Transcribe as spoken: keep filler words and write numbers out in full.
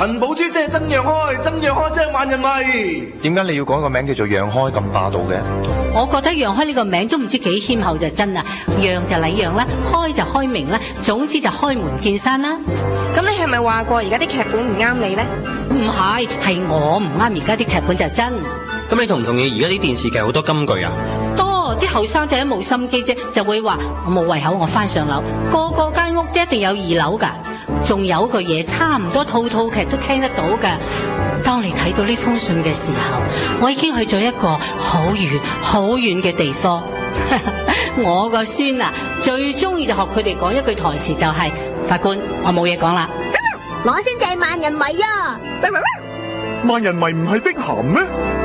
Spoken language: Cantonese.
陳寶珠即係曾讓開，曾讓開即係萬人迷。 點解你要改個名叫做讓開咁霸道嘅？ 我覺得讓開呢個名都唔知幾謙厚就真啦，讓就禮讓啦，開就開明啦，總之就開門見山啦。 咁你係咪話過而家啲劇本唔啱你呢？ 唔係，係我唔啱而家啲劇本就真。 咁你同唔同意而家啲電視劇好多金句啊？ 多，啲後生仔都冇心機啫，就會話我冇胃口，我翻上樓。個個間屋都一定有二樓㗎，仲有句嘢差唔多套套劇都聽得到㗎。當你睇到呢封信嘅時候，我已經去咗一個好遠好遠嘅地方。我個孫啊，最中意就學佢哋講一句台詞，就係、是、法官，我冇嘢講啦。 我先至係萬人迷啊！ 萬人迷唔係碧咸咩？